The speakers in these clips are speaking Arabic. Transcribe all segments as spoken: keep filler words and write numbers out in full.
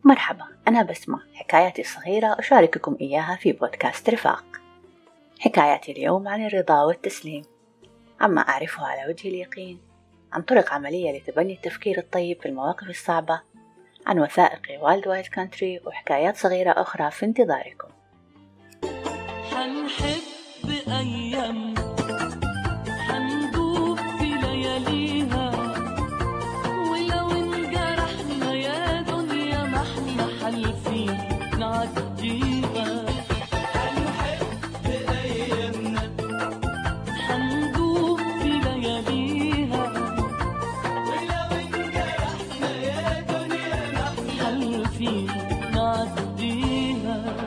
مرحبا، أنا بسمة، حكاياتي الصغيرة أشارككم إياها في بودكاست رفاق. حكاياتي اليوم عن الرضا والتسليم، عما أعرفه على وجه اليقين، عن طرق عملية لتبني التفكير الطيب في المواقف الصعبة، عن وثائقي والد وايد كانتري وحكايات صغيرة أخرى في انتظاركم. حنحب أيام حندوب في لياليها، ولو انجرحنا يا دنيا ما احنا حالفين نعديها. حنحب أيامنا حندوب في لياليها، ولو انجرحنا يا دنيا ما احنا حالفين نعديها.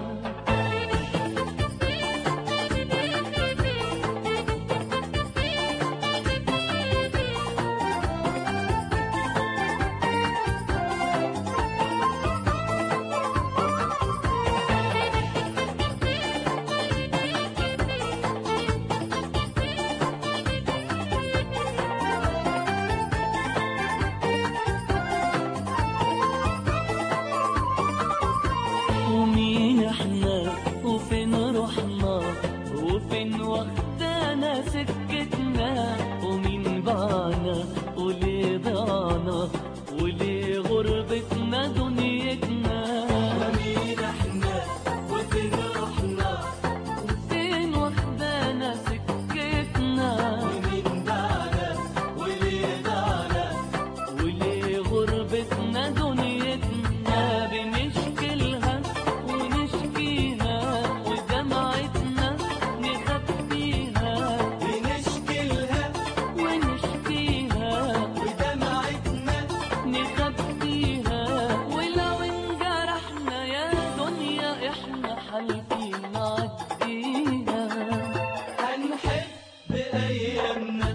ومين احنا وفين رحنا وفين واخدانا سكتنا، ومين باعنا وليه ضعنا وليه غربتنا دنيتنا. ومين احنا وفين رحنا وفين واخدانا سكتنا، ومين باعنا وليه ضعنا وليه غربتنا دنيتنا. بنشكلها ونشكيها ودمعتنا نخبيها، بنشكلها ونشكيها ودمعتنا نخبيها. ولو انجرحنا يا دنيا احنا حالفين نعديها. هنحب ايامنا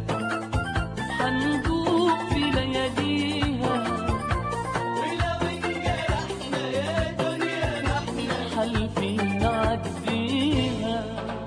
حندوب في لياليها، ولو انجرحنا يا دنيا ما احنا حالفين نعديها.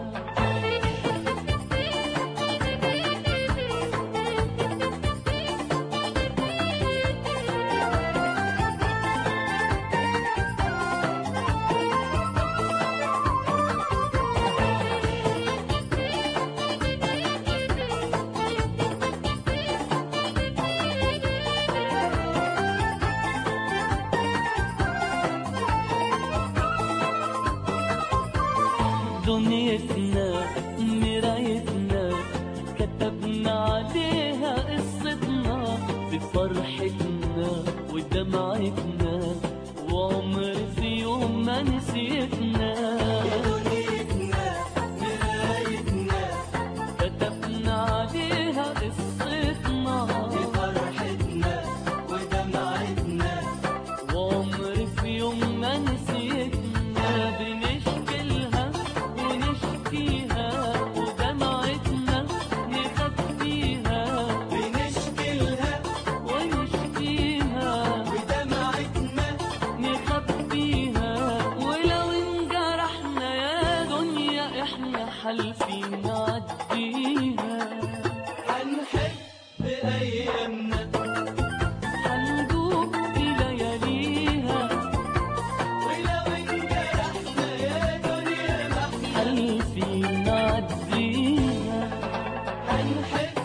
دنيتنا مرايتنا كتبنا عليها قصتنا، بفرحتنا ودمعتنا وعمر في يوم ما نسيتنا. دنيتنا مرايتنا كتبنا عليها قصتنا، بفرحتنا ودمعتنا وعمر في يوم ما نسيتنا. بنشكلها ونشكيها ودمعتنا نخبيها، بنشكلها ونشكيها ودمعتنا نخبيها. ولو انجرحنا يا دنيا احنا حالفين نعديها. هنحب ايامنا حندوب في لياليها، ولو انجرحنا يا دنيا ما احنا حالفين نعديها. هنحب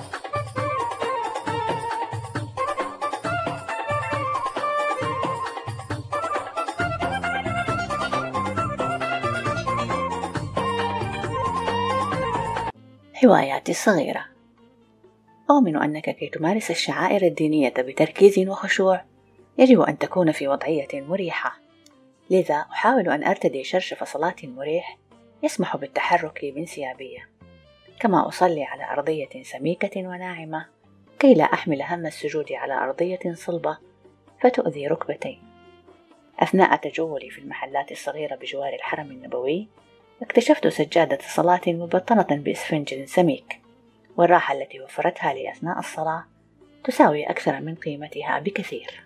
هواياتي الصغيرة. أؤمن أنك كي تمارس الشعائر الدينية بتركيز وخشوع يجب أن تكون في وضعية مريحة، لذا أحاول أن أرتدي شرشف صلاة مريح يسمح بالتحرك بانسيابية، كما أصلي على أرضية سميكة وناعمة كي لا أحمل هم السجود على أرضية صلبة فتؤذي ركبتي. أثناء تجولي في المحلات الصغيرة بجوار الحرم النبوي اكتشفت سجادة صلاة مبطنة بإسفنج سميك، والراحة التي وفرتها لي أثناء الصلاة تساوي أكثر من قيمتها بكثير.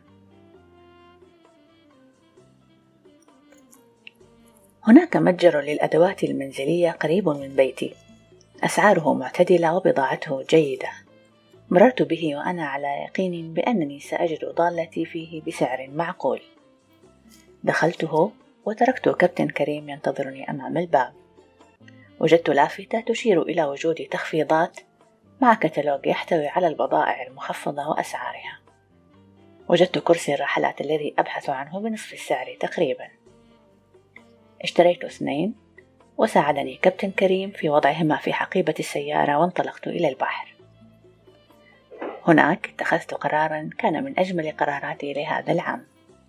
هناك متجر للأدوات المنزلية قريب من بيتي، أسعاره معتدلة وبضاعته جيدة. مررت به وأنا على يقين بأنني سأجد ضالتي فيه بسعر معقول. دخلته وتركت كابتن كريم ينتظرني أمام الباب. وجدت لافتة تشير إلى وجود تخفيضات مع كتالوج يحتوي على البضائع المخفضة وأسعارها. وجدت كرسي الرحلات الذي أبحث عنه بنصف السعر تقريبا. اشتريت اثنين وساعدني كابتن كريم في وضعهما في حقيبة السيارة وانطلقت إلى البحر. هناك اتخذت قرارا كان من أجمل قراراتي لهذا العام.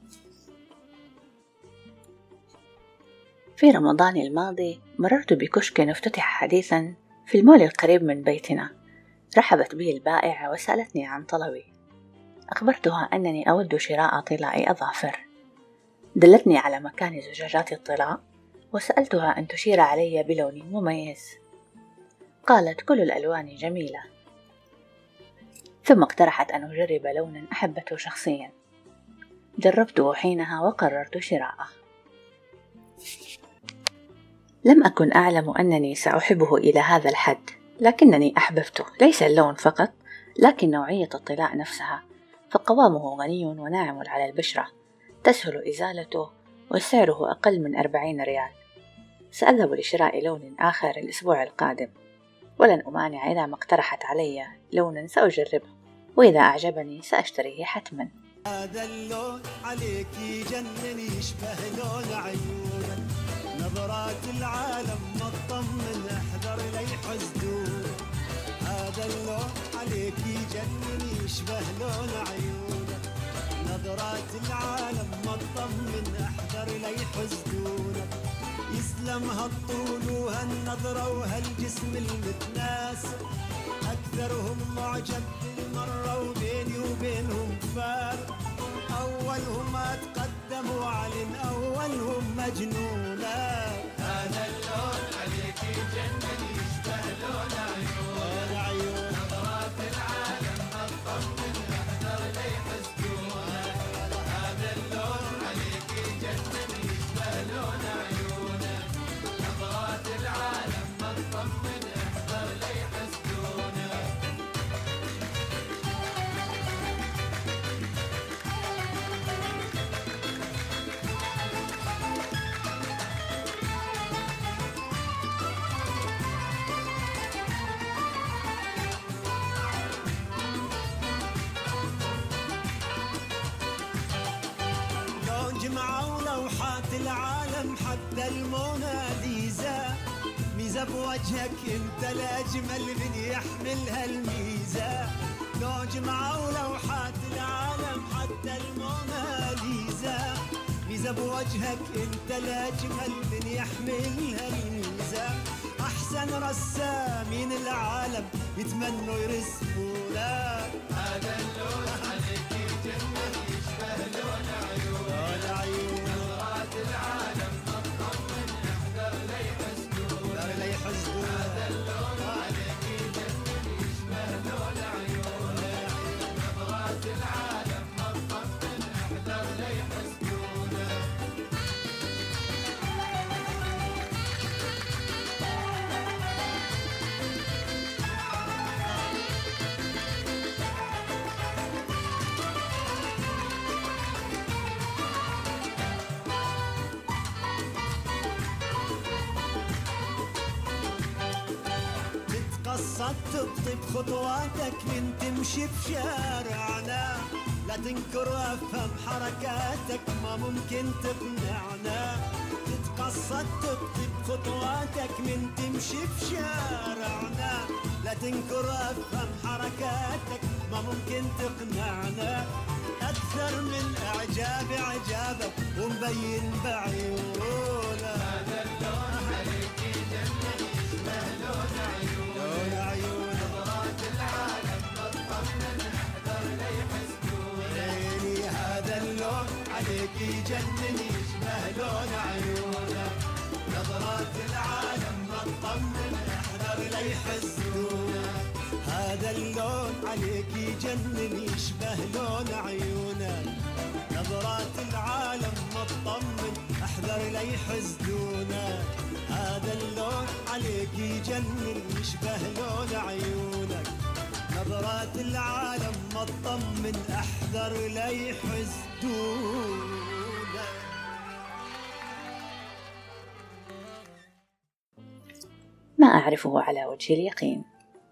في رمضان الماضي مررت بكشك افتتح حديثا في المول القريب من بيتنا. رحبت بي البائعة وسألتني عن طلبي. أخبرتها أنني أود شراء طلاء أظافر. دلتني على مكان زجاجات الطلاء وسألتها أن تشير علي بلون مميز. قالت كل الألوان جميلة، ثم اقترحت أن أجرب لونا أحبته شخصيا. جربته حينها وقررت شراءه. لم أكن أعلم أنني سأحبه إلى هذا الحد، لكنني أحببته، ليس اللون فقط لكن نوعية الطلاء نفسها، فقوامه غني وناعم على البشرة، تسهل إزالته وسعره أقل من أربعين ريال. سأذهب لشراء لون آخر الأسبوع القادم، ولن أمانع إذا ما اقترحت علي لونا سأجربه، وإذا أعجبني سأشتريه حتما. هذا اللون عليك يجنن، يشبه لون عيونك، نظرات العالم ما تطمن، احذر لا يحسدونك. هذا اللون عليك يجنن، يشبه لون عيونك، نظرات العالم ما تطمن، احذر لا يحسدونك. يسلم هالطول وهالنظرة وهالجسم المتناسق، أكثرهم معجب بالمرة وبيني وبينهم فارق. أولهم أتقدم وأعلن، أولهم مجنونا. هذا اللون عليك يجنن، يشبه لون عيون، نظرات العالم ما تطمن، احذر لا يحسدونك. هذا اللون عليك يجنن، يشبه لون عيون، نظرات العالم ما تطمن، احذر لا يحسدونك. جمعوا لوحات العالم حتى الموناليزا، ميزة بوجهك انت الأجمل من يحمل هالميزة. لو جمعوا لوحات العالم حتى الموناليزا، ميزة بوجهك انت الأجمل من يحمل هالميزة. أحسن رسامين العالم يتمنوا يرسمونا. هذا اللون عليك يجنن، يشبه لون عيون، نظرات العالم ما تطمن، احذر لا يحسدونك. هذا اللون عليك يجنن، يشبه لون عيون، نظرات العالم ما تطمن، احذر لا يحسدونك. تتقصد تطيب خطواتك من تمشي بشارعنا، لا تنكر وافهم حركاتك ما ممكن تقنعنا. تتقصد تطيب خطواتك من تمشي بشارعنا، لا تنكر وافهم حركاتك ما ممكن تقنعنا. أكثر من إعجاب إعجابك ومبين بعيونا. هذا اللون عليك يجنن، يشبه لون عيون، نظرات العالم ما تطمن، احذر لا يحسدونك. هذا اللون عليك يجنن، يشبه لون عيونك، نظرات العالم ما تطمن، احذر لا يحسدونك. هذا اللون عليك يجنن، يشبه لون عيونك، نظرات العالم ما تطمن، احذر لا يحسدونك. هذا اللون عليك يجنن، يشبه لون عيونك، نظرات العالم ما تطمن، احذر لا يحسدونك. ما أعرفه على وجه اليقين.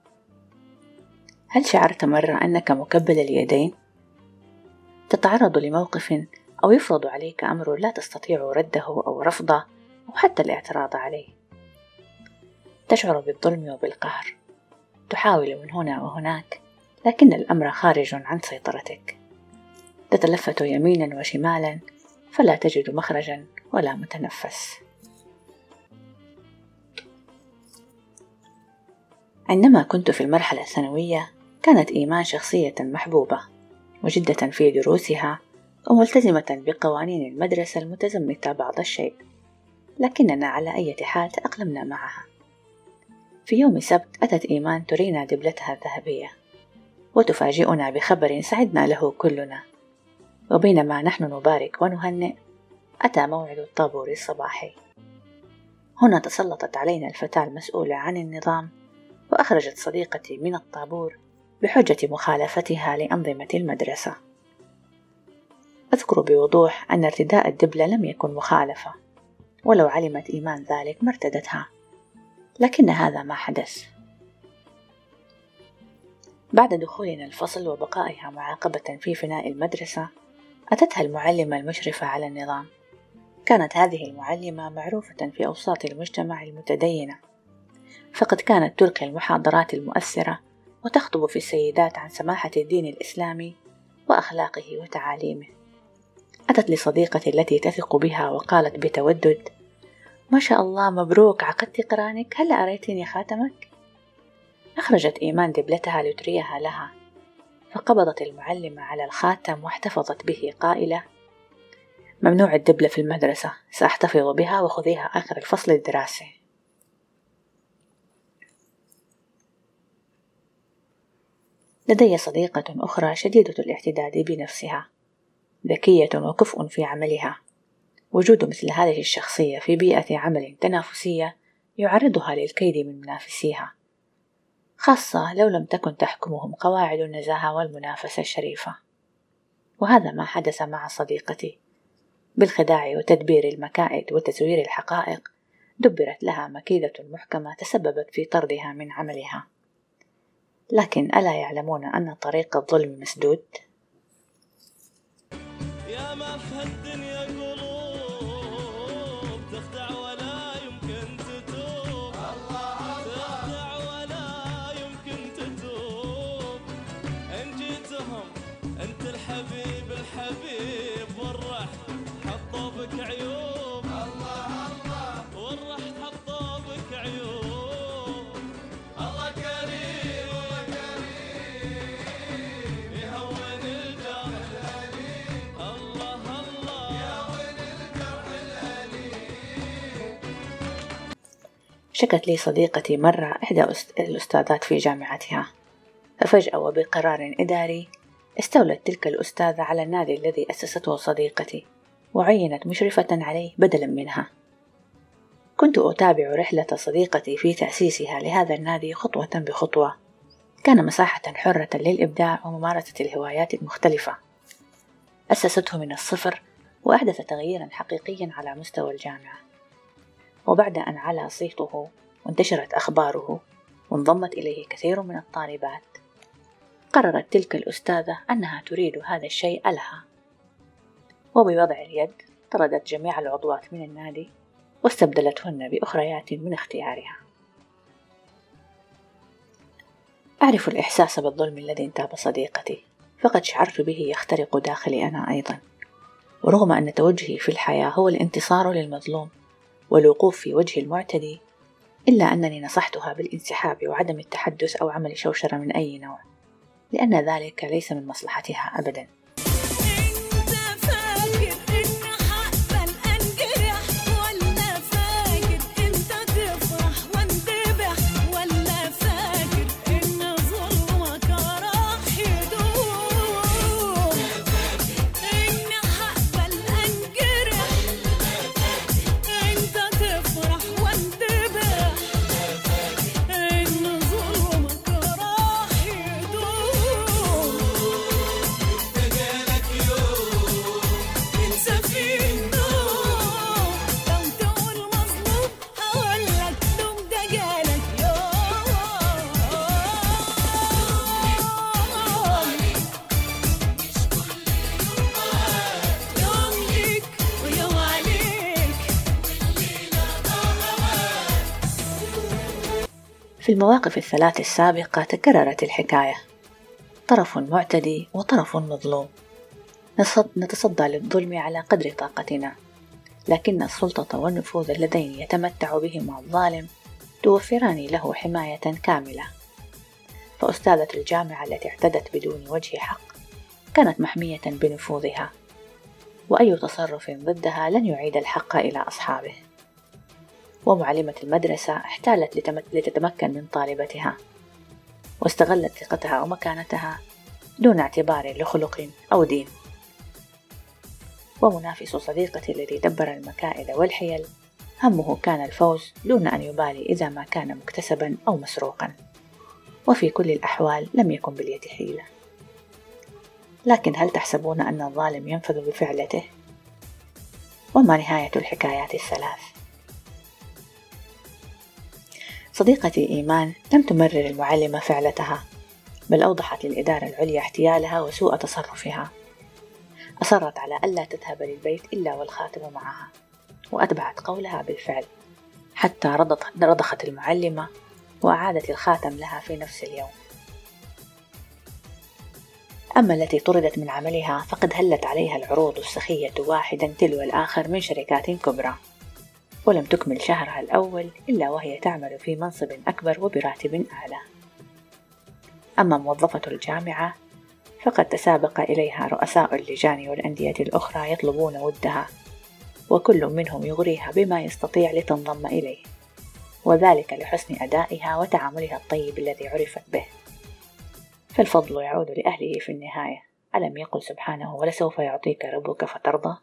هل شعرت مرة أنك مكبل اليدين؟ تتعرض لموقف أو يفرض عليك أمر لا تستطيع رده أو رفضه أو حتى الاعتراض عليه. تشعر بالظلم وبالقهر، تحاول من هنا وهناك لكن الأمر خارج عن سيطرتك. تتلفت يمينا وشمالا فلا تجد مخرجا ولا متنفس. عندما كنت في المرحلة الثانوية كانت إيمان شخصية محبوبة وجدة في دروسها وملتزمة بقوانين المدرسة المتزمتة بعض الشيء، لكننا على أي حال تأقلمنا معها. في يوم سبت أتت إيمان ترينا دبلتها الذهبية وتفاجئنا بخبر سعدنا له كلنا، وبينما نحن نبارك ونهنئ أتى موعد الطابور الصباحي. هنا تسلطت علينا الفتاة المسؤولة عن النظام وأخرجت صديقتي من الطابور بحجة مخالفتها لأنظمة المدرسة. أذكر بوضوح أن ارتداء الدبلة لم يكن مخالفة، ولو علمت إيمان ذلك ما ارتدتها، لكن هذا ما حدث. بعد دخولنا الفصل وبقائها معاقبة في فناء المدرسة أتتها المعلمة المشرفة على النظام. كانت هذه المعلمة معروفة في أوساط المجتمع المتدينة، فقد كانت تلقي المحاضرات المؤثرة وتخطب في السيدات عن سماحة الدين الإسلامي وأخلاقه وتعاليمه. أتت لصديقتي التي تثق بها وقالت بتودد: ما شاء الله، مبروك، عقدت قرانك، هل أريتني خاتمك؟ أخرجت إيمان دبلتها لتريها لها، فقبضت المعلمة على الخاتم واحتفظت به قائلة: ممنوع الدبلة في المدرسة، سأحتفظ بها وخذيها آخر الفصل الدراسي. لدي صديقة أخرى شديدة الاعتداد بنفسها، ذكية وكفء في عملها. وجود مثل هذه الشخصية في بيئة عمل تنافسية يعرضها للكيد من منافسيها، خاصة لو لم تكن تحكمهم قواعد النزاهة والمنافسة الشريفة. وهذا ما حدث مع صديقتي. بالخداع وتدبير المكائد وتزوير الحقائق دبرت لها مكيدة محكمة تسببت في طردها من عملها. لكن ألا يعلمون أن طريق الظلم مسدود؟ يا ما في هالدنيا قلوب تخدع ولا يمكن تتوب، تخدع ولا يمكن تتوب. إن جيتهم أنت الحبيب الحبيب والرح حطوا بك عيوب، والرح حطوا بك عيوب. الله كريم الله كريم يهون الجرح الأليم، الله الله يهون الجرح الأليم. شكت لي صديقتي مرة إحدى الأستاذات في جامعتها، ففجأة وبقرار إداري استولت تلك الأستاذة على النادي الذي أسسته صديقتي وعينت مشرفة عليه بدلا منها. كنت أتابع رحلة صديقتي في تأسيسها لهذا النادي خطوة بخطوة. كان مساحة حرة للإبداع وممارسة الهوايات المختلفة. أسسته من الصفر وأحدث تغييرا حقيقيا على مستوى الجامعة. وبعد أن علا صيته وانتشرت أخباره وانضمت إليه كثير من الطالبات، قررت تلك الأستاذة أنها تريد هذا الشيء لها، وبوضع اليد طردت جميع العضوات من النادي واستبدلتهن بأخريات من اختيارها. أعرف الإحساس بالظلم الذي انتاب صديقتي، فقد شعرت به يخترق داخلي أنا أيضا. ورغم أن توجهي في الحياة هو الانتصار للمظلوم والوقوف في وجه المعتدي، إلا أنني نصحتها بالانسحاب وعدم التحدث أو عمل شوشرة من أي نوع، لأن ذلك ليس من مصلحتها أبدا. في المواقف الثلاث السابقة تكررت الحكاية، طرف معتدي وطرف مظلوم. نتصدى للظلم على قدر طاقتنا، لكن السلطة والنفوذ اللذين يتمتع بهما الظالم توفران له حماية كاملة. فأستاذة الجامعة التي اعتدت بدون وجه حق كانت محمية بنفوذها، وأي تصرف ضدها لن يعيد الحق إلى أصحابه. ومعلمة المدرسة احتالت لتتمكن من طالبتها، واستغلت ثقتها ومكانتها دون اعتبار لخلق أو دين. ومنافس صديقتي الذي دبر المكائد والحيل همه كان الفوز دون أن يبالي إذا ما كان مكتسبا أو مسروقا، وفي كل الأحوال لم يكن باليد حيلة. لكن هل تحسبون أن الظالم ينفذ بفعلته؟ وما نهاية الحكايات الثلاث؟ صديقتي إيمان لم تمرر المعلمة فعلتها، بل أوضحت للإدارة العليا احتيالها وسوء تصرفها. أصرت على ألا تذهب للبيت إلا والخاتم معها، وأتبعت قولها بالفعل حتى رضخت المعلمة وأعادت الخاتم لها في نفس اليوم. أما التي طردت من عملها فقد هلت عليها العروض السخية واحدا تلو الآخر من شركات كبرى، ولم تكمل شهرها الأول إلا وهي تعمل في منصب أكبر وبراتب أعلى. أما موظفة الجامعة فقد تسابق إليها رؤساء اللجان والأندية الأخرى يطلبون ودها، وكل منهم يغريها بما يستطيع لتنضم إليه، وذلك لحسن أدائها وتعاملها الطيب الذي عرفت به. فالفضل يعود لأهله في النهاية. ألم يقل سبحانه ولسوف يعطيك ربك فترضى؟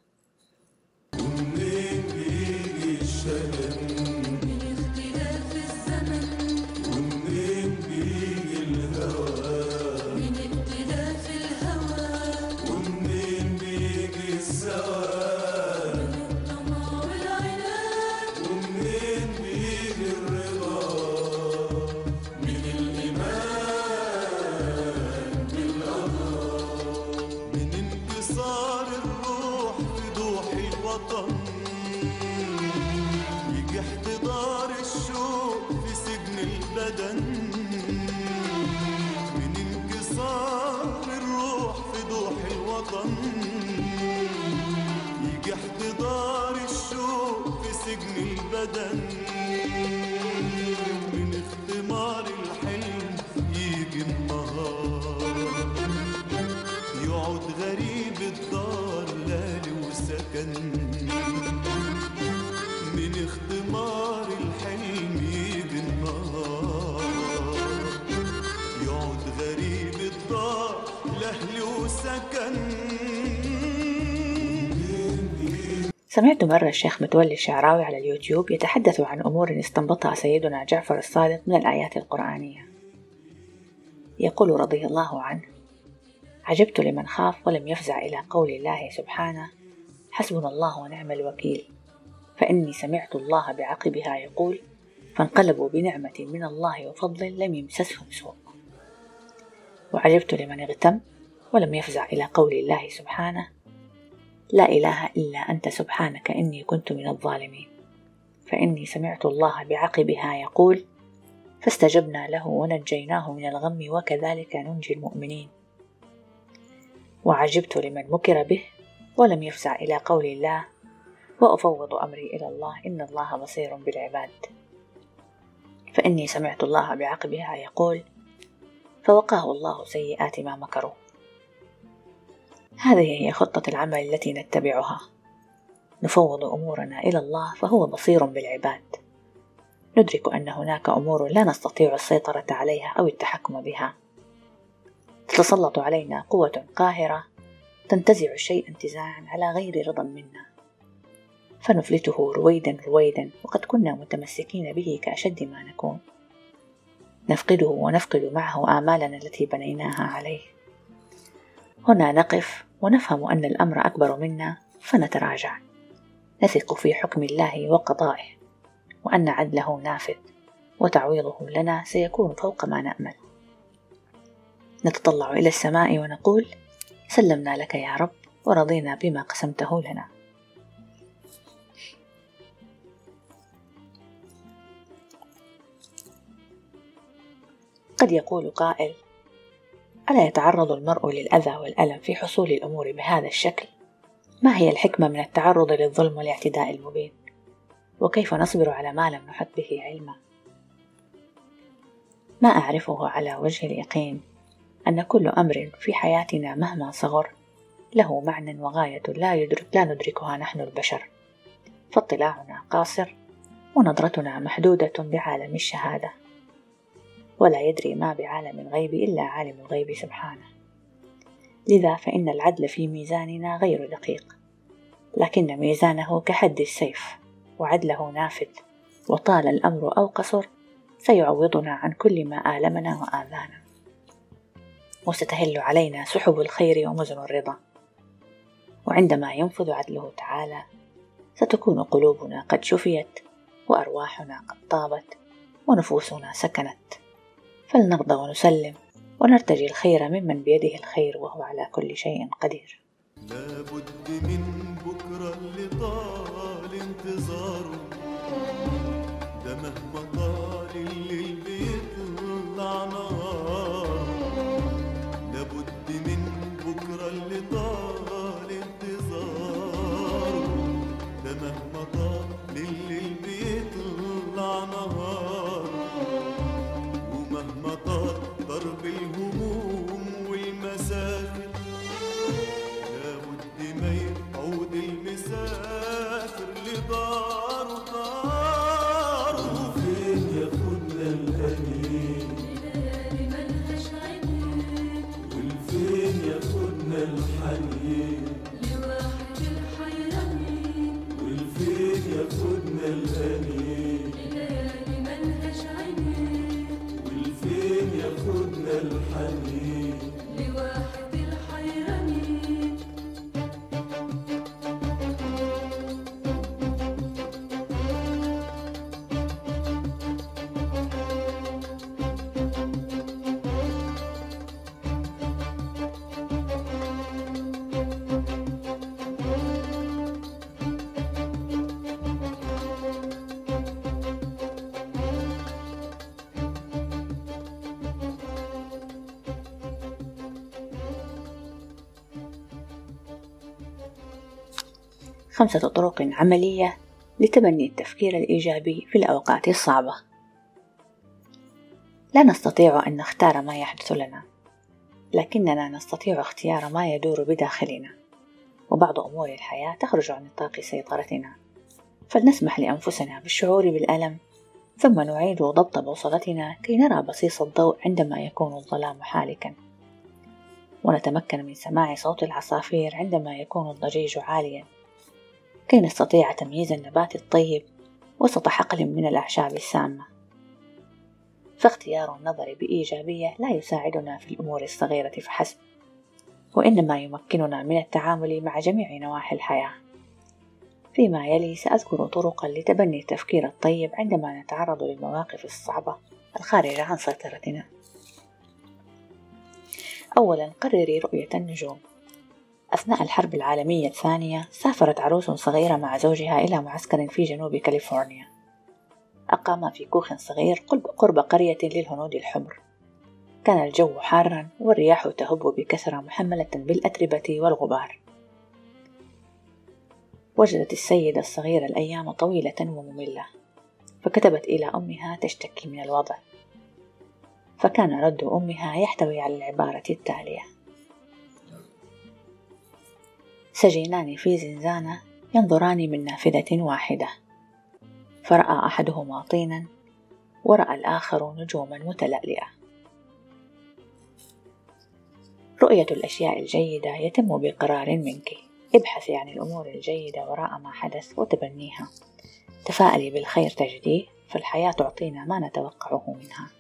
يجي احتضار الشوق في سجن البدن، من انكسار الروح في ضوح الوطن. يجي احتضار الشوق في سجن البدن، من اختمار الحلم يجي النهار، يقعد غريب الدار لالي وسكن. من اختمار الحلم يجي النهار، يقعد غريب الدار لأهل وسكن. سمعت مرة الشيخ متولي الشعراوي على اليوتيوب يتحدث عن أمور استنبطها سيدنا جعفر الصادق من الآيات القرآنية. يقول رضي الله عنه: عجبت لمن خاف ولم يفزع إلى قول الله سبحانه: حسبنا الله ونعم الوكيل، فإني سمعت الله بعقبها يقول: فانقلبوا بنعمة من الله وفضل لم يمسسهم سوء. وعجبت لمن اغتم ولم يفزع إلى قول الله سبحانه: لا إله إلا أنت سبحانك إني كنت من الظالمين، فإني سمعت الله بعقبها يقول: فاستجبنا له ونجيناه من الغم وكذلك ننجي المؤمنين. وعجبت لمن مكر به ولم يفزع إلى قول الله: وأفوض أمري إلى الله إن الله بصير بالعباد، فإني سمعت الله بعقبها يقول: فوقاه الله سيئات ما مكروا. هذه هي خطة العمل التي نتبعها، نفوض أمورنا إلى الله فهو بصير بالعباد. ندرك أن هناك أمور لا نستطيع السيطرة عليها أو التحكم بها، تتسلط علينا قوة قاهرة تنتزع الشيء انتزاعا على غير رضا منا، فنفلته رويدا رويدا وقد كنا متمسكين به كأشد ما نكون، نفقده ونفقد معه آمالنا التي بنيناها عليه. هنا نقف ونفهم أن الأمر أكبر منا فنتراجع، نثق في حكم الله وقضائه، وأن عدله نافذ وتعويضه لنا سيكون فوق ما نأمل. نتطلع إلى السماء ونقول: سلمنا لك يا رب ورضينا بما قسمته لنا. قد يقول قائل: ألا يتعرض المرء للأذى والألم في حصول الأمور بهذا الشكل؟ ما هي الحكمة من التعرض للظلم والاعتداء المبين؟ وكيف نصبر على ما لم نحط به علما؟ ما أعرفه على وجه اليقين أن كل أمر في حياتنا مهما صغر له معنى وغاية لا يدرك لا ندركها نحن البشر، فاطلاعنا قاصر ونظرتنا محدودة بعالم الشهادة، ولا يدري ما بعالم الغيب إلا عالم الغيب سبحانه. لذا فإن العدل في ميزاننا غير دقيق، لكن ميزانه كحد السيف، وعدله نافذ، وطال الأمر أو قصر سيعوضنا عن كل ما آلمنا وآذانا، وستهل علينا سحب الخير ومزن الرضا. وعندما ينفذ عدله تعالى ستكون قلوبنا قد شفيت، وأرواحنا قد طابت، ونفوسنا سكنت، فلنرضى ونسلم ونرتجي الخير ممن بيده الخير وهو على كل شيء قدير. لابد من بكرة اللي طال انتظاره، ده مهما طال الليل بيطلع نهار. لابد من بكرة اللي طال انتظاره، ده مهما طال الليل بيطلع نهار. ومهما طال ضرب الهموم والمسافر، لابد ما يعود المسافر لداره داره. فين ياخدنا الأنين ليالي ملهاش عينين، والفين ياخدنا الحنين لواحد الحيرانين. والفين ياخدنا الأنين ليالي ملهاش عينين، والفين ياخدنا الحنين لواحد الحيرانين. خمسة طرق عملية لتبني التفكير الإيجابي في الأوقات الصعبة. لا نستطيع أن نختار ما يحدث لنا، لكننا نستطيع اختيار ما يدور بداخلنا، وبعض أمور الحياة تخرج عن نطاق سيطرتنا، فلنسمح لأنفسنا بالشعور بالألم، ثم نعيد ضبط بوصلتنا كي نرى بصيص الضوء عندما يكون الظلام حالكا، ونتمكن من سماع صوت العصافير عندما يكون الضجيج عاليا، كي نستطيع تمييز النبات الطيب وسط حقل من الأعشاب السامة. فاختيار النظر بإيجابية لا يساعدنا في الأمور الصغيرة فحسب، وإنما يمكننا من التعامل مع جميع نواحي الحياة. فيما يلي سأذكر طرقا لتبني التفكير الطيب عندما نتعرض للمواقف الصعبة الخارجة عن سيطرتنا. أولا، قرري رؤية النجوم. أثناء الحرب العالمية الثانية سافرت عروس صغيرة مع زوجها إلى معسكر في جنوب كاليفورنيا. أقاما في كوخ صغير قرب قرية للهنود الحمر. كان الجو حارا والرياح تهب بكثرة محملة بالأتربة والغبار. وجدت السيدة الصغيرة الأيام طويلة ومملة، فكتبت إلى أمها تشتكي من الوضع، فكان رد أمها يحتوي على العبارة التالية: سجينان في زنزانة ينظران من نافذة واحدة، فرأى أحدهما طينا ورأى الآخر نجوما متلألئة. رؤية الأشياء الجيدة يتم بقرار منك. ابحثي عن الأمور الجيدة وراء ما حدث وتبنيها. تفاءلي بالخير تجديه، فالحياة تعطينا ما نتوقعه منها.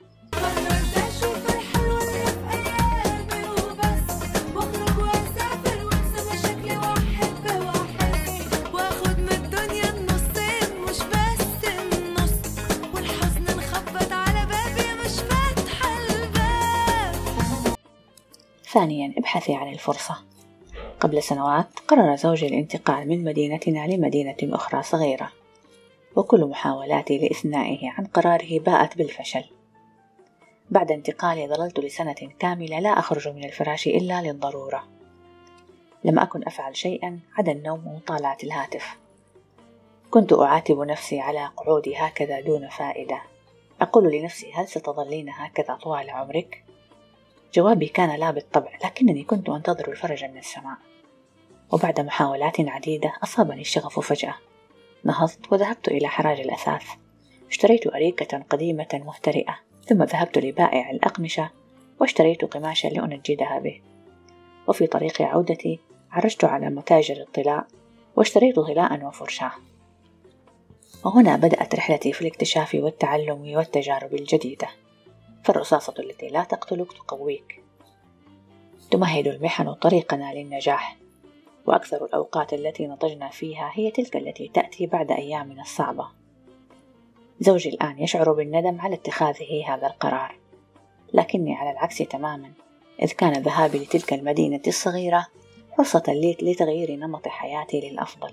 ثانيا، ابحثي عن الفرصة. قبل سنوات قرر زوجي الانتقال من مدينتنا لمدينة أخرى صغيرة، وكل محاولاتي لإثنائه عن قراره باءت بالفشل. بعد انتقالي ظللت لسنة كاملة لا أخرج من الفراش إلا للضرورة. لم أكن أفعل شيئا عدا النوم ومطالعة الهاتف. كنت أعاتب نفسي على قعودي هكذا دون فائدة. أقول لنفسي: هل ستظلين هكذا طوال عمرك؟ جوابي كان لا بالطبع، لكنني كنت أنتظر الفرج من السماء. وبعد محاولات عديدة أصابني الشغف فجأة. نهضت وذهبت إلى حراج الأثاث. اشتريت أريكة قديمة مهترئة، ثم ذهبت لبائع الأقمشة واشتريت قماشا لأنجدها به. وفي طريق عودتي عرجت على متاجر الطلاء واشتريت طلاء وفرشاة. وهنا بدأت رحلتي في الاكتشاف والتعلم والتجارب الجديدة. فالرصاصة التي لا تقتلك تقويك. تمهد المحن طريقنا للنجاح، وأكثر الأوقات التي نضجنا فيها هي تلك التي تأتي بعد أيامنا الصعبة. زوجي الآن يشعر بالندم على اتخاذه هذا القرار، لكني على العكس تماما، إذ كان ذهابي لتلك المدينة الصغيرة فرصة لي لتغيير نمط حياتي للأفضل.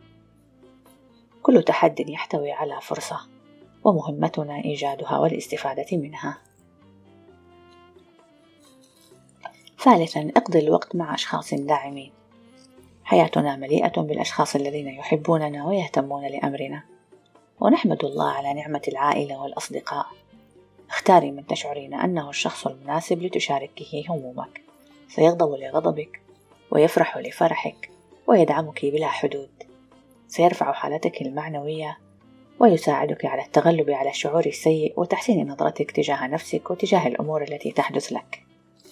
كل تحد يحتوي على فرصة، ومهمتنا إيجادها والاستفادة منها. ثالثا، اقضي الوقت مع أشخاص داعمين. حياتنا مليئة بالأشخاص الذين يحبوننا ويهتمون لأمرنا، ونحمد الله على نعمة العائلة والأصدقاء. اختاري من تشعرين أنه الشخص المناسب لتشاركه همومك، سيغضب لغضبك ويفرح لفرحك ويدعمك بلا حدود، سيرفع حالتك المعنوية ويساعدك على التغلب على الشعور السيء وتحسين نظرتك تجاه نفسك وتجاه الأمور التي تحدث لك.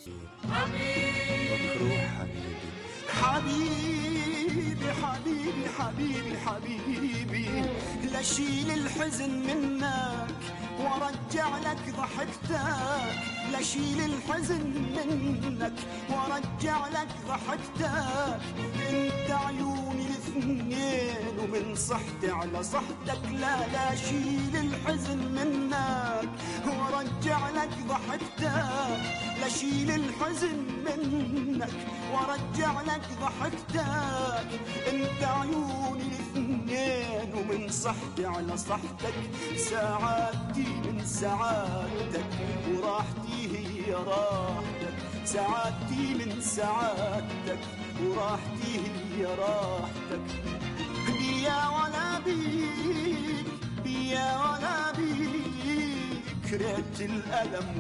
حبيبي حبيبي حبيبي حبيبي لشيل الحزن منك وارجع لك ضحكتك، لشيل الحزن منك وارجع لك ضحكتك. انت عيوني الاثنين ومن صحتي على صحتك، لا لا شيل الحزن منك وارجع لك ضحكتك، لشيل الحزن منك وارجع لك ضحكتك. انت عيوني الاثنين ومن صحتي على صحتك، سعادتي من سعادتك وراحتي هي راحتك، سعادتي من سعادتك وراحتي هي راحتك. بيا ولا بيك بيا ولا بيك ريت الألم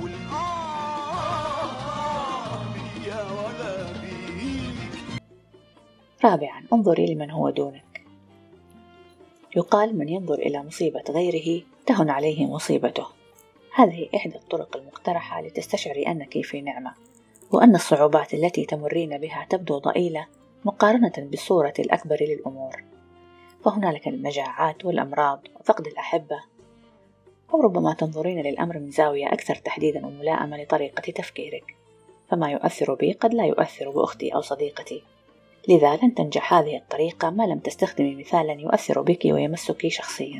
والآه، بيا ولا بيك. رابعا، انظري لمن هو دونك. يقال: من ينظر إلى مصيبة غيره تهن عليه مصيبته. هذه إحدى الطرق المقترحة لتستشعري أنك في نعمة، وأن الصعوبات التي تمرين بها تبدو ضئيلة مقارنة بالصورة الأكبر للأمور. فهنالك المجاعات والأمراض وفقد الأحبة، أو ربما تنظرين للأمر من زاوية أكثر تحديدا وملائمة لطريقة تفكيرك. فما يؤثر بي قد لا يؤثر بأختي أو صديقتي، لذا لن تنجح هذه الطريقة ما لم تستخدمي مثالا يؤثر بك ويمسك شخصيا.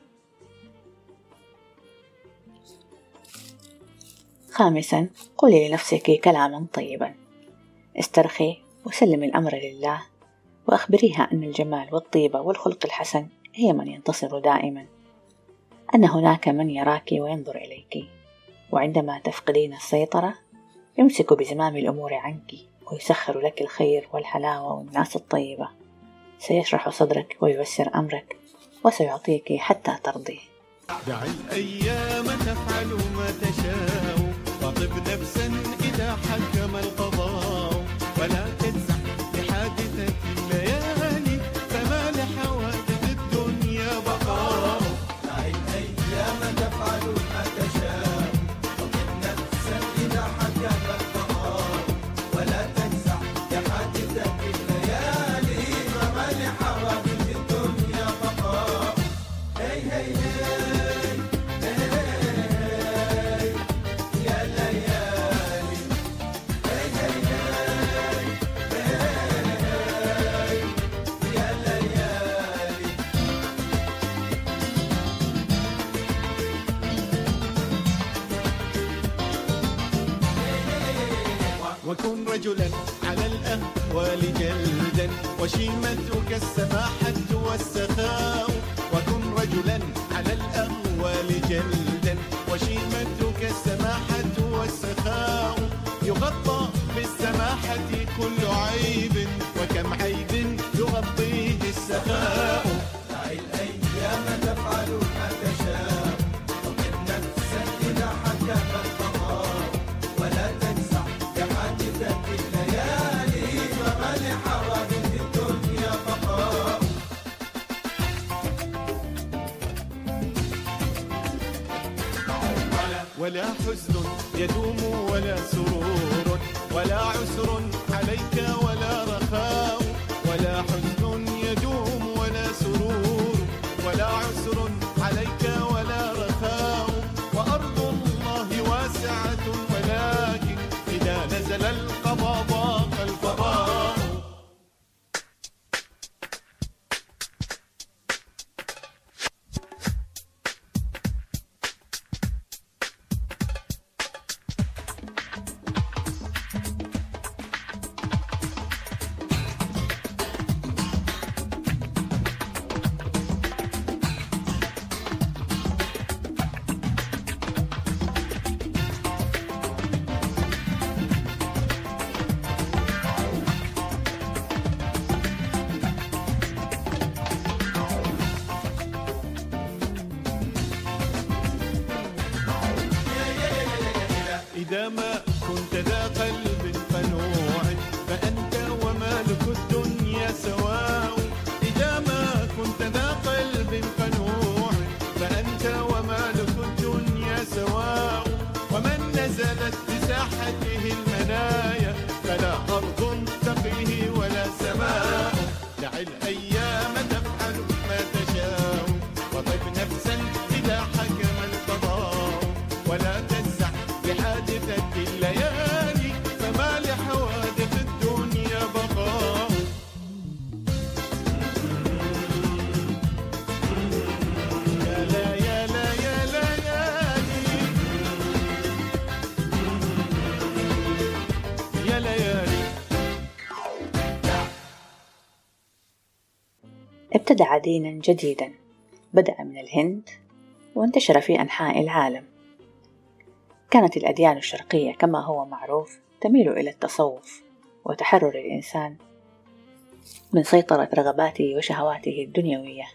خامسا، قولي لنفسك كلاما طيبا. استرخي وسلم الأمر لله، وأخبريها أن الجمال والطيبة والخلق الحسن هي من ينتصر دائما، أن هناك من يراك وينظر إليك، وعندما تفقدين السيطرة يمسك بزمام الأمور عنك ويسخر لك الخير والحلاوة والناس الطيبة، سيشرح صدرك وييسر أمرك وسيعطيك حتى ترضي. دع الأيام تفعل ما تشاء، وطب نفسا إذا حكم القضاء، ولا تنسح لحادثة الليالي، فما لحوادث الدنيا بقاء. دع الأيام تفعل ما تشاء، وطب نفسا إذا حكم القضاء، ولا تنسح لحادثة الليالي، فما لحوادث الدنيا بقاء. هي هي هي وكن رجلا على الأهوال جلدا، وشيمتك السماحة والسخاء. وكن رجلا على الأهوال جلدا، وشيمتك السماحة والسخاء يغطى بالسماحة كل عيب وكم عيب يغطيه السخاء دع الأيام تفعل ما تشاء وقف نفسك إذا حكم القضاء ولا تجزع بحادثة الليالي فما لحوادث الدنيا بقاء. ولا حزن يدوم ولا سرور ولا عسر عليك ولا رخاء ولا حزن يدوم ولا سرور ولا عسر عليك ولا رخاء وأرض الله واسعة ولكن إذا نزل القضاء ضاق الفضاء. إذا ما كنت ذا قلب قنوع فأنت ومالك الدنيا سواء. إذا ما كنت ذا قلب قنوع فأنت ومالك الدنيا سواء. ومن نزلت بساحته المنايا فلا أرض تقيه ولا سماء. دع الأيام تفعل ما تشاء وطب نفسا إذا حكم القضاء ولا تجزع بحادثة الليالي فما لحوادث الدنيا بقاء. يا لا يا لا يا لا يالي يا ليالي. ابتدع دينا جديدا بدأ من الهند وانتشر في أنحاء العالم. كانت الأديان الشرقية كما هو معروف تميل إلى التصوف وتحرر الإنسان من سيطرة رغباته وشهواته الدنيوية.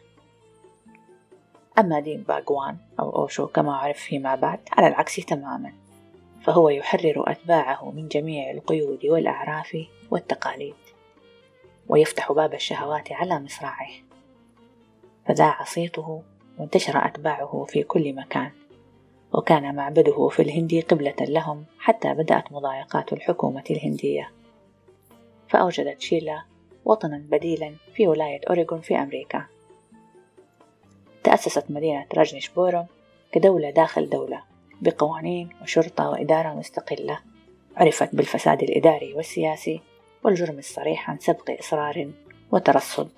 أما دين باغوان أو أوشو كما عرف فيما بعد على العكس تماما، فهو يحرر أتباعه من جميع القيود والأعراف والتقاليد ويفتح باب الشهوات على مصراعه، فذاع صيته وانتشر أتباعه في كل مكان، وكان معبده في الهند قبلة لهم حتى بدأت مضايقات الحكومة الهندية، فأوجدت شيلا وطنا بديلا في ولاية أوريغون في أمريكا. تأسست مدينة راجنشبورم كدولة داخل دولة بقوانين وشرطة وإدارة مستقلة، عرفت بالفساد الإداري والسياسي والجرم الصريح عن سبق إصرار وترصد.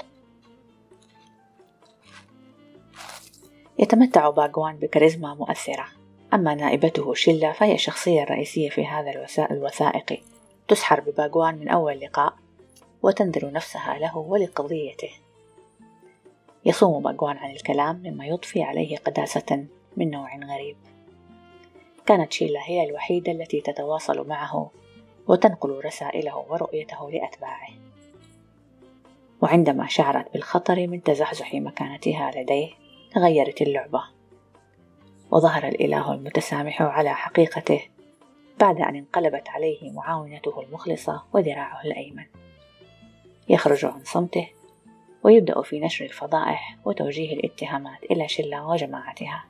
يتمتع باغوان بكاريزما مؤثرة، أما نائبته شيلا فهي الشخصية الرئيسية في هذا الوسائل الوثائقي، تسحر بباغوان من أول لقاء وتنذر نفسها له ولقضيته. يصوم باغوان عن الكلام مما يضفي عليه قداسة من نوع غريب. كانت شيلا هي الوحيدة التي تتواصل معه وتنقل رسائله ورؤيته لأتباعه، وعندما شعرت بالخطر من تزحزح مكانتها لديه تغيرت اللعبة، وظهر الإله المتسامح على حقيقته بعد أن انقلبت عليه معاونته المخلصة وذراعه الأيمن. يخرج عن صمته ويبدأ في نشر الفضائح وتوجيه الاتهامات إلى شيلا وجماعتها.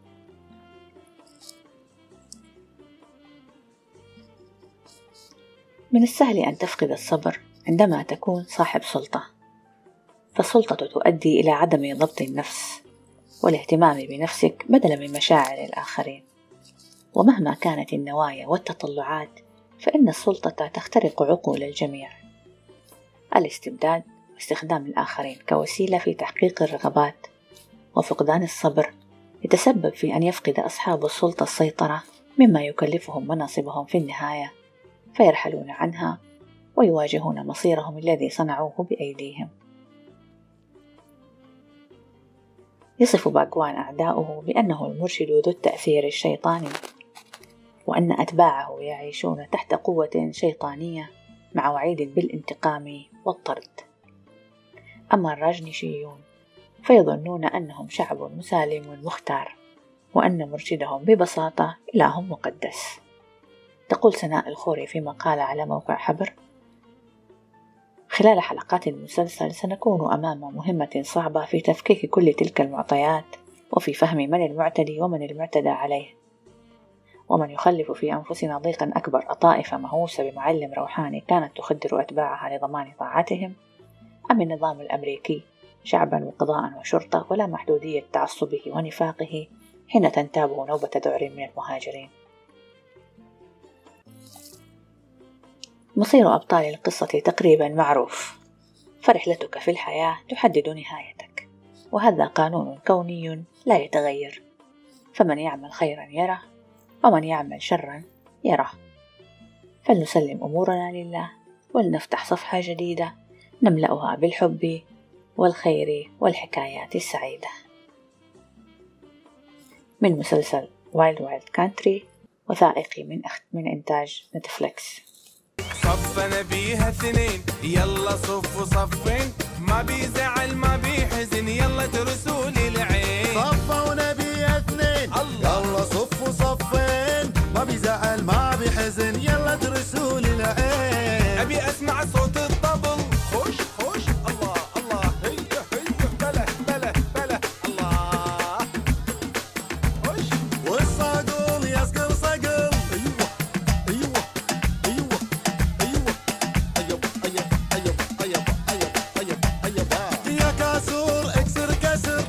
من السهل أن تفقد الصبر عندما تكون صاحب سلطة، فالسلطة تؤدي إلى عدم ضبط النفس والاهتمام بنفسك بدلا من مشاعر الآخرين، ومهما كانت النوايا والتطلعات فإن السلطة تخترق عقول الجميع. الاستبداد واستخدام الآخرين كوسيلة في تحقيق الرغبات وفقدان الصبر يتسبب في أن يفقد أصحاب السلطة السيطرة، مما يكلفهم مناصبهم في النهاية، فيرحلون عنها ويواجهون مصيرهم الذي صنعوه بأيديهم. يصف باقوان أعداؤه بأنه المرشد ذو التأثير الشيطاني، وأن أتباعه يعيشون تحت قوة شيطانية مع وعيد بالانتقام والطرد. أما الراجنيشيون فيظنون أنهم شعب مسالم مختار، وأن مرشدهم ببساطة إله مقدس. تقول سناء الخوري في مقالة على موقع حبر: خلال حلقات المسلسل سنكون أمام مهمة صعبة في تفكيك كل تلك المعطيات، وفي فهم من المعتدي ومن المعتدى عليه، ومن يخلف في أنفسنا ضيقا أكبر، طائفة مهووسة بمعلم روحاني كانت تخدر أتباعها لضمان طاعتهم، أم النظام الأمريكي شعبا وقضاء وشرطة ولا محدودية تعصبه ونفاقه حين تنتابه نوبة ذعر من المهاجرين. مصير أبطال القصة تقريبا معروف، فرحلتك في الحياة تحدد نهايتك، وهذا قانون كوني لا يتغير، فمن يعمل خيرا يره ومن يعمل شرا يره. فلنسلم أمورنا لله، ولنفتح صفحة جديدة نملأها بالحب والخير والحكايات السعيدة. من مسلسل وايلد وايلد كانتري، وثائقي من أخت من إنتاج نتفليكس. صفنا بيها اثنين، يلا صفوا صفين، ما بيزعل ما بيحزن، يلا ترسوا لي العين. صفونا بيها اثنين، يلا صفوا صفين، ما بيزعل ما بيحزن، يلا ترسوا لي العين. أبي أسمع صوت الطبل، خوش خوش الله الله، هيا هيا بلا بلا بلا الله، خوش. والصقل يسقل صقل، أيوة أيوة أيوة أيوة أيوة أيوة أيوة أيوة أيوة أيوة أيوة يا كاسور اكسر كسر.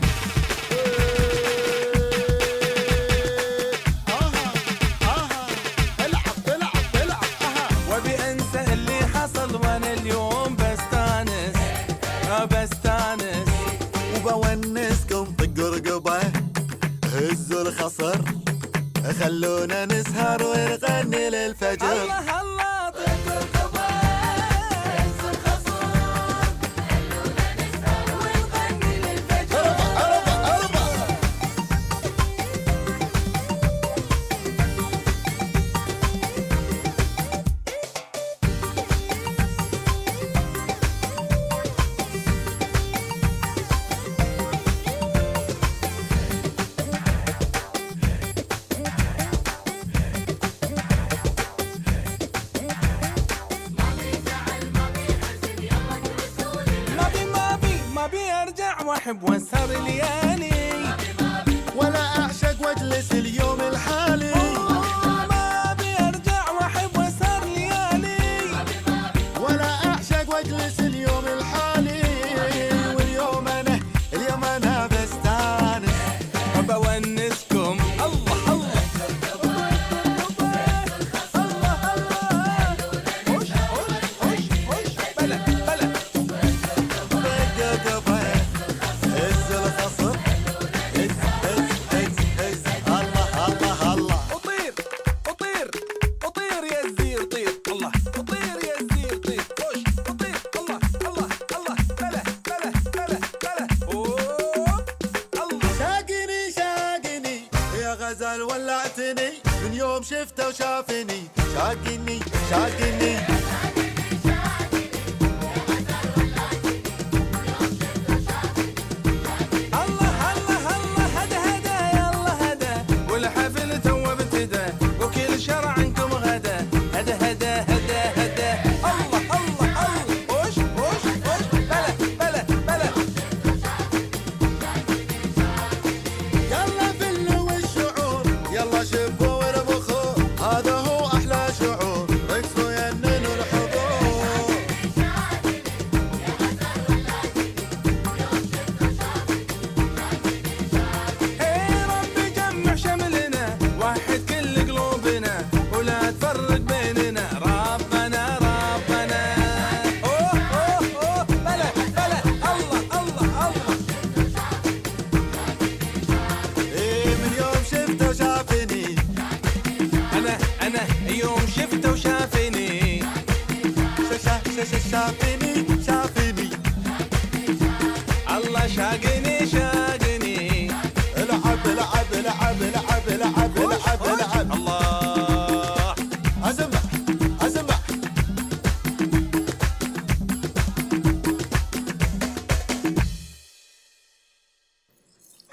آها آها العب العب العب آها. وأبي أنسى اللي حصل وأنا اليوم بستانس بستانس، وبونسكم طقوا رقبه، هزوا الخصر، خلونا نسهر ونغني للفجر. الله الله طق القبر، هز الخصر، خلونا نسهر ونغني للفجر. أربع أربع ما بي ما بي ما بي أرجع وأحب وأسهر ليالي، ولا أعشق واجلس اليوم الحالي. ما بي أرجع وأحب وأسهر ليالي، ولا أعشق واجلس اليوم الحالي. واليوم أنا اليوم أنا بستانس، وبونسكم. الله الله الله الله، خوش خوش خوش خوش بلا بلا. طق قبه، هز الخصر، هز هز هز هز الله الله الله. أطير أطير أطير يا الزير طير، الله أطير يا الزير طير، خوش أطير الله الله الله بلا بلا بلا بلا. أوه الله. شاقني شاقني يا غزال ولعتني، من يوم شفته وشافني. شاقني شاقني الله الله الله هدا هدا يلا هدا، والحفل تو ابتدى وكل شرع عنكم غدا. هدا هدا هدا هدا الله الله الله، وش وش وش بلا بلا بلا. يلا فلوا الشعور، يلا شبوا واربخوا، هذا هو أحلى شعور. رقصوا يننوا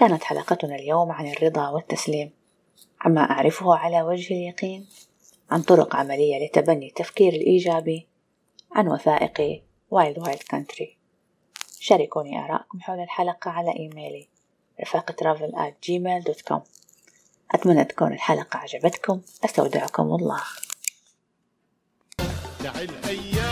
كانت حلقتنا اليوم عن الرضا والتسليم، عما أعرفه على وجه اليقين، عن طرق عملية لتبني التفكير الإيجابي، عن وثائقي وايلد وايلد كانتري. شاركوني آراءكم حول الحلقة على إيميلي رفاقة ترافل آت جيميل دوت كوم. أتمنى تكون الحلقة عجبتكم. أستودعكم الله. دع الأيام